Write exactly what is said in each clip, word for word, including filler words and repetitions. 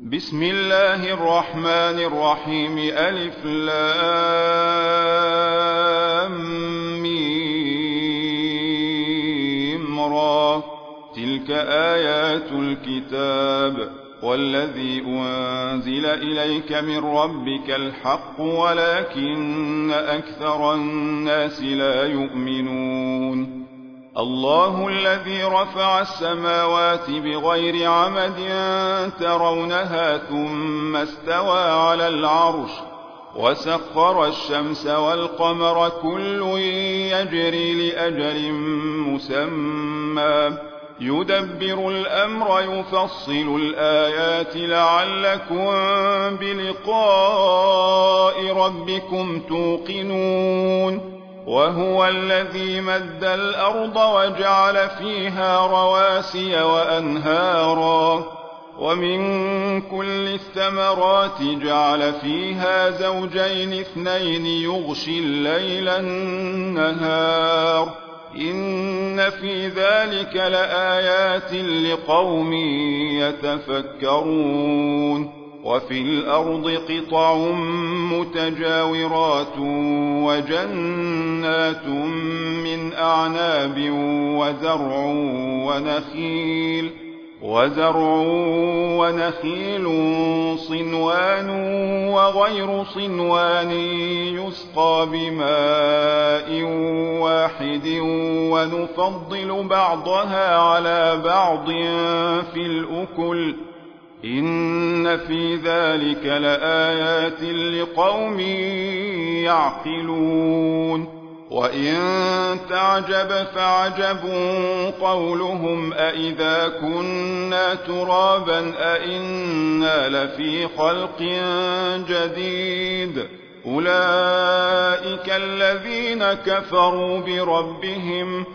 بسم الله الرحمن الرحيم. ألف لام ميم را. تلك آيات الكتاب والذي أنزل إليك من ربك الحق ولكن أكثر الناس لا يؤمنون. الله الذي رفع السماوات بغير عمد ترونها ثم استوى على العرش وسخر الشمس والقمر كل يجري لأجل مسمى يدبر الأمر يفصل الآيات لعلكم بلقاء ربكم توقنون. وهو الذي مد الأرض وجعل فيها رواسي وأنهارا ومن كل الثمرات جعل فيها زوجين اثنين يغشي الليل النهار إن في ذلك لآيات لقوم يتفكرون. وفي الأرض قطع متجاورات وجنات من أعناب وزرع ونخيل وزرع ونخيل صنوان وغير صنوان يسقى بماء واحد ونفضل بعضها على بعض في الأكل إن في ذلك لآيات لقوم يعقلون. وإن تعجب فعجب قولهم أإذا كنا ترابا أإنا لفي خلق جديد أولئك الذين كفروا بربهم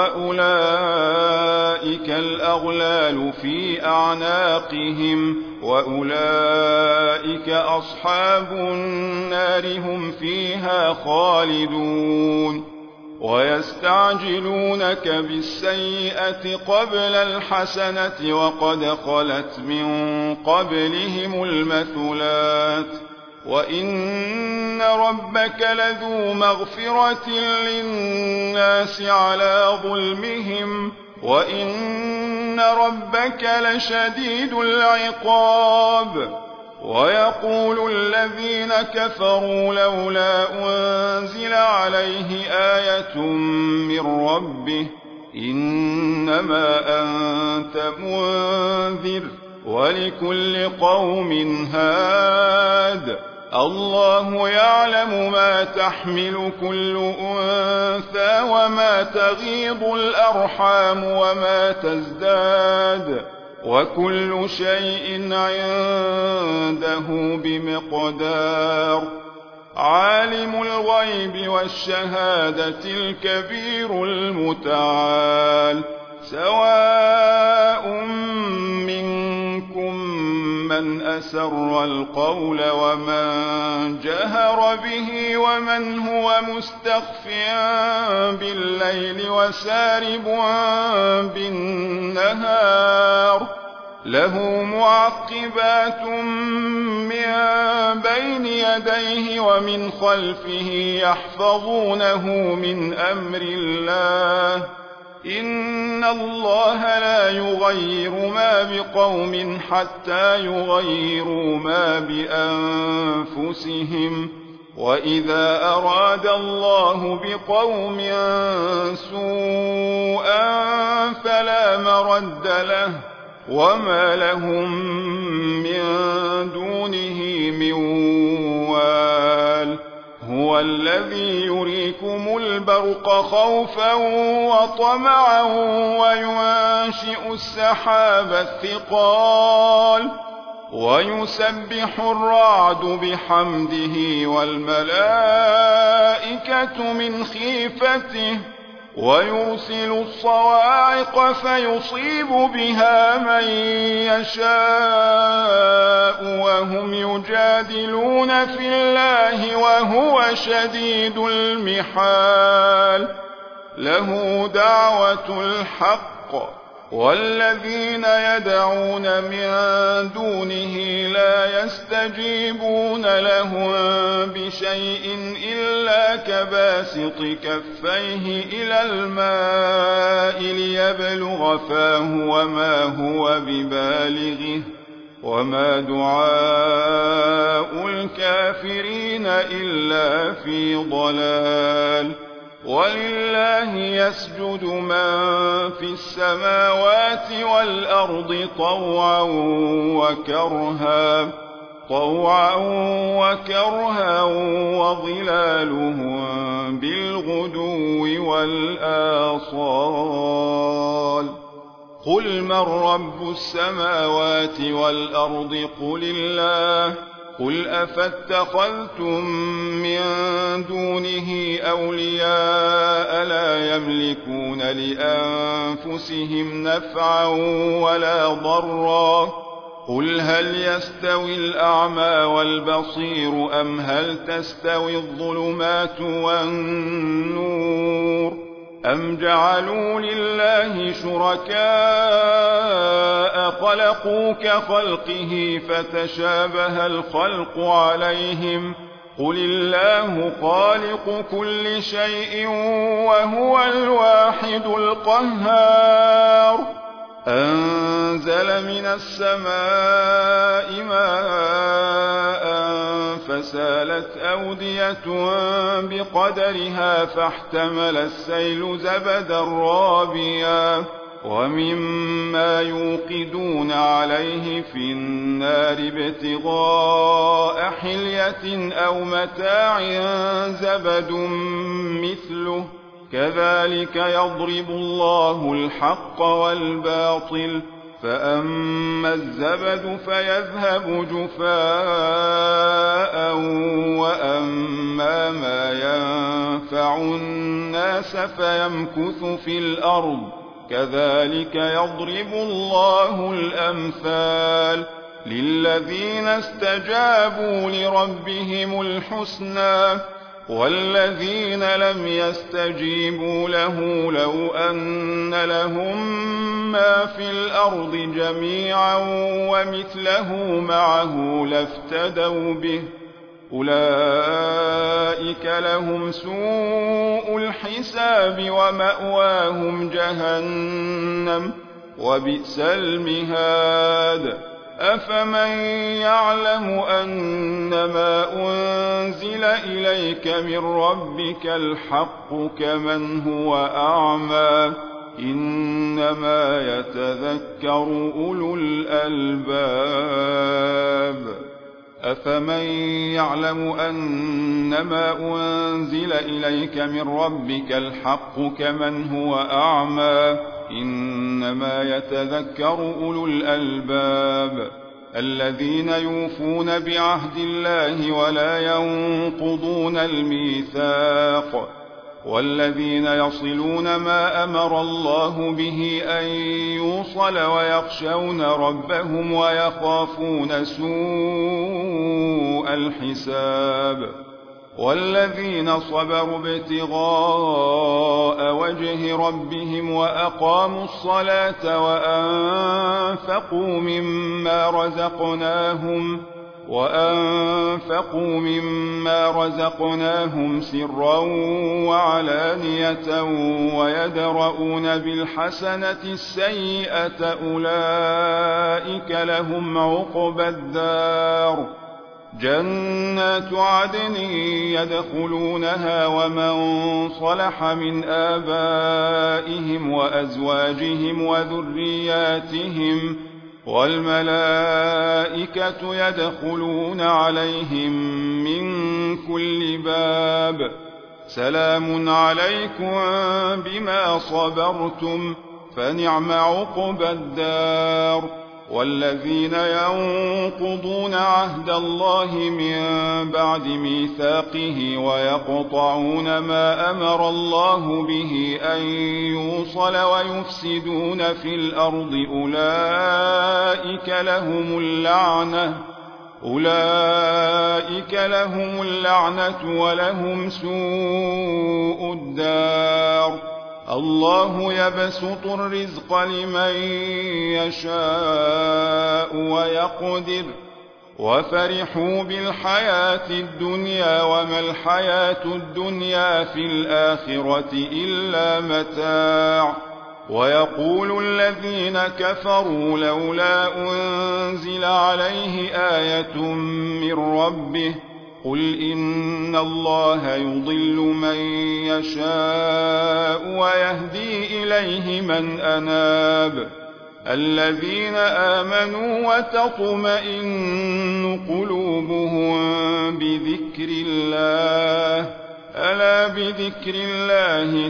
وأولئك الأغلال في أعناقهم وأولئك أصحاب النار هم فيها خالدون. ويستعجلونك بالسيئة قبل الحسنة وقد خلت من قبلهم المثلات وإن ربك لذو مغفرة للناس على ظلمهم وإن ربك لشديد العقاب. ويقول الذين كفروا لولا أنزل عليه آية من ربه إنما أنت منذر ولكل قوم هاد الله يعلم ما تحمل كل أنثى وما تغيض الأرحام وما تزداد وكل شيء عنده بمقدار. عالم الغيب والشهادة الكبير المتعال سواء منكم من أسر القول ومن جهر به ومن هو مستخف بالليل وسارب بالنهار له معقبات من بين يديه ومن خلفه يحفظونه من أمر الله إن الله لا يغير ما بقوم حتى يغيروا ما بأنفسهم وإذا أراد الله بقوم سوءا فلا مرد له وما لهم من دونه من وال. هو الذي يريكم البرق خوفا وطمعا وينشئ السحاب الثقال ويسبح الرعد بحمده والملائكة من خيفته ويرسل الصواعق فيصيب بها من يشاء وهم يجادلون في الله وهو شديد المحال. له دعوة الحق والذين يدعون من دونه لا يستجيبون لهم بشيء إلا كباسط كفيه إلى الماء ليبلغ فاه وما هو ببالغه وما دعاء الكافرين إلا في ضلال ولله يسجد من في السماوات والأرض طوعا وكرها طوعا وكرها وظلالهم بالغدو والآصال قل من رب السماوات والأرض قل الله قل أفاتخذتم من دونه أولياء لا يملكون لأنفسهم نفعا ولا ضرا قل هل يستوي الأعمى والبصير أم هل تستوي الظلمات والنور أم جعلوا لله شركاء خلقوا كخلقه فتشابه الخلق عليهم قل الله خالق كل شيء وهو الواحد القهار أنزل من السماء ماء فسالت أودية بقدرها فاحتمل السيل زبدا رابيا ومما يوقدون عليه في النار ابتغاء حلية أو متاع زبد مثله كذلك يضرب الله الحق والباطل فأما الزبد فيذهب جفاء وأما ما ينفع الناس فيمكث في الأرض كذلك يضرب الله الأمثال للذين استجابوا لربهم الحسنى والذين لم يستجيبوا له لو أن لهم ما في الأرض جميعا ومثله معه لافتدوا به أولئك لهم سوء الحساب ومأواهم جهنم وبئس المهاد أفمن يعلم أنما أنزل إليك من ربك الحق كمن هو أعمى إنما يتذكر أولو الألباب أفمن يعلم أنما أنزل إليك من ربك الحق كمن هو أعمى إنما يتذكر أولو الألباب الذين يوفون بعهد الله ولا ينقضون الميثاق والذين يصلون ما أمر الله به أن يوصل ويخشون ربهم ويخافون سوء الحساب والذين صبروا ابتغاء وجه ربهم وأقاموا الصلاة وأنفقوا مما رزقناهم وأنفقوا مما رزقناهم سرا وعلانية ويدرؤون بالحسنة السيئة أولئك لهم عقبى الدار جنات عدن يدخلونها ومن صلح من آبائهم وأزواجهم وذرياتهم والملائكة يدخلون عليهم من كل باب سلام عليكم بما صبرتم فنعم عقبى الدار والذين ينقضون عهد الله من بعد ميثاقه ويقطعون ما أمر الله به أن يوصل ويفسدون في الأرض أولئك لهم اللعنة أولئك لهم اللعنة ولهم سوء الدار الله يبسط الرزق لمن يشاء ويقدر وفرحوا بالحياة الدنيا وما الحياة الدنيا في الآخرة إلا متاع ويقول الذين كفروا لولا أنزل عليه آية من ربه قل إن الله يضل من يشاء ويهدي إليه من أناب الذين آمنوا وتطمئن قلوبهم بذكر الله ألا بذكر الله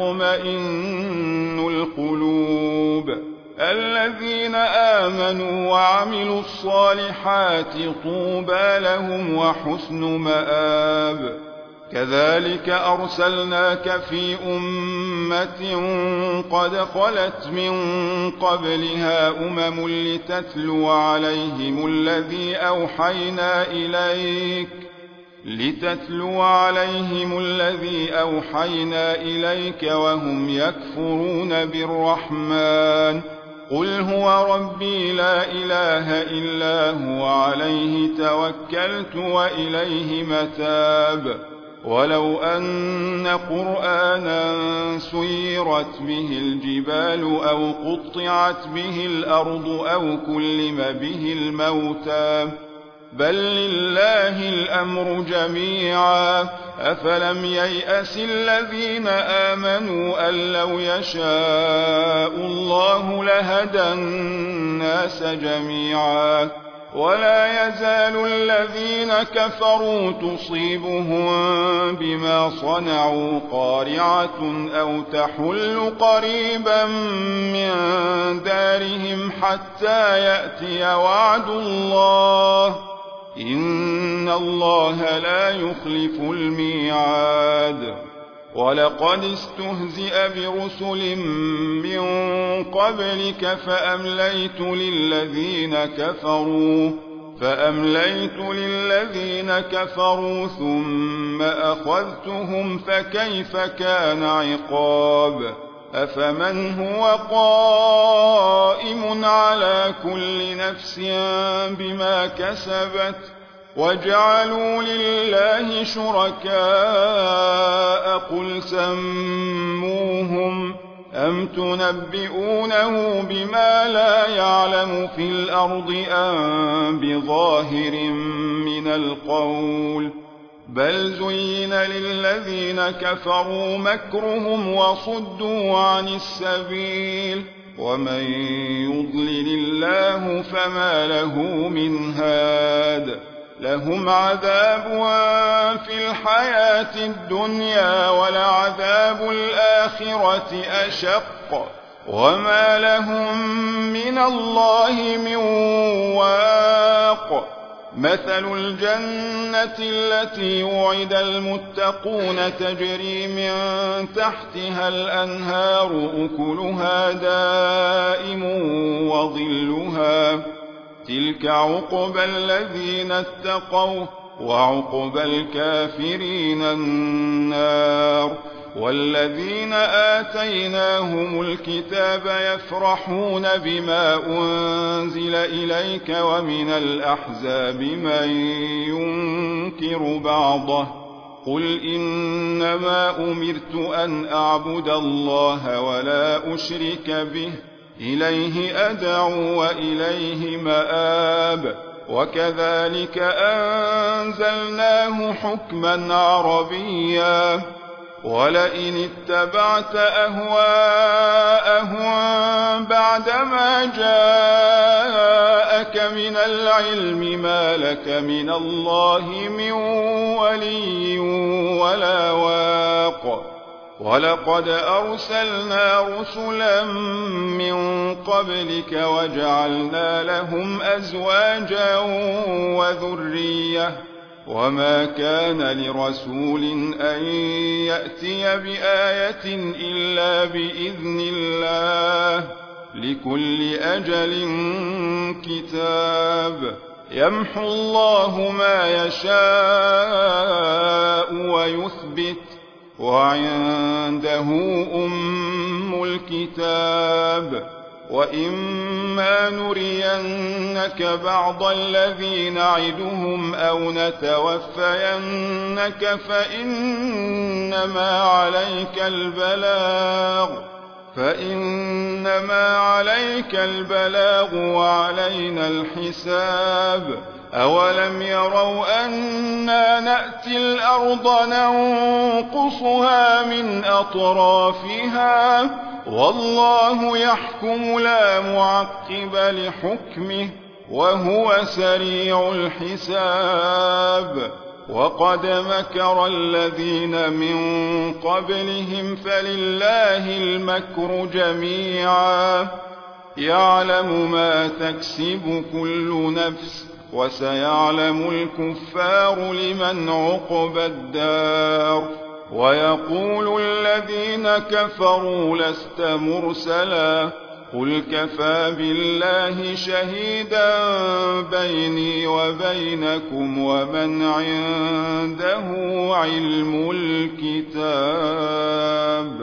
تطمئن القلوب الذين آمنوا وعملوا الصالحات طوبى لهم وحسن مآب كذلك أرسلناك في أمة قد خلت من قبلها أمم لتتلو عليهم الذي أوحينا إليك لتتلو عليهم الذي أوحينا إليك وهم يكفرون بالرحمن قل هو ربي لا إله إلا هو عليه توكلت وإليه متاب ولو أن قرآنا سيرت به الجبال أو قطعت به الأرض أو كلم به الموتى بل لله الأمر جميعا أفلم ييأس الذين آمنوا أن لو يشاء الله لهدى الناس جميعا ولا يزال الذين كفروا تصيبهم بما صنعوا قارعة أو تحل قريبا من دارهم حتى يأتي وعد الله إن الله لا يخلف الميعاد ولقد استهزئ برسل من قبلك فأمليت للذين كفروا فأمليت للذين كفروا ثم أخذتهم فكيف كان عقاب أفمن هو قائم على كل نفس بما كسبت وجعلوا لله شركاء قل سموهم أم تنبئونه بما لا يعلم في الأرض أم بظاهر من القول بل زين للذين كفروا مكرهم وصدوا عن السبيل ومن يضلل الله فما له من هاد لهم عذاب في الحياة الدنيا ولعذاب الآخرة أشق وما لهم من الله من واق مثل الجنة التي وعد المتقون تجري من تحتها الأنهار أكلها دائم وظلها تلك عقبى الذين اتقوا وعقبى الكافرين النار والذين آتيناهم الكتاب يفرحون بما أنزل إليك ومن الأحزاب من ينكر بعضه قل إنما أمرت أن أعبد الله ولا أشرك به إليه أدعو وإليه مآب وكذلك أنزلناه حكما عربيا ولئن اتبعت أهواءهم بعدما جاءك من العلم ما لك من الله من ولي ولا واق ولقد أرسلنا رسلا من قبلك وجعلنا لهم أزواجا وذرية وما كان لرسول أن يأتي بآية إلا بإذن الله لكل أجل كتاب يمحو الله ما يشاء ويثبت وعنده أم الكتاب. وإما نرينك بعض الذي نعدهم أو نتوفينك فإنما عليك البلاغ فإنما عليك البلاغ وعلينا الحساب. أولم يروا أنا نأتي الأرض ننقصها من أطرافها والله يحكم لا معقب لحكمه وهو سريع الحساب. وقد مكر الذين من قبلهم فلله المكر جميعا يعلم ما تكسب كل نفس وسيعلم الكفار لمن عقبى الدار. ويقول الذين كفروا لست مرسلا قل كفى بالله شهيدا بيني وبينكم ومن عنده علم الكتاب.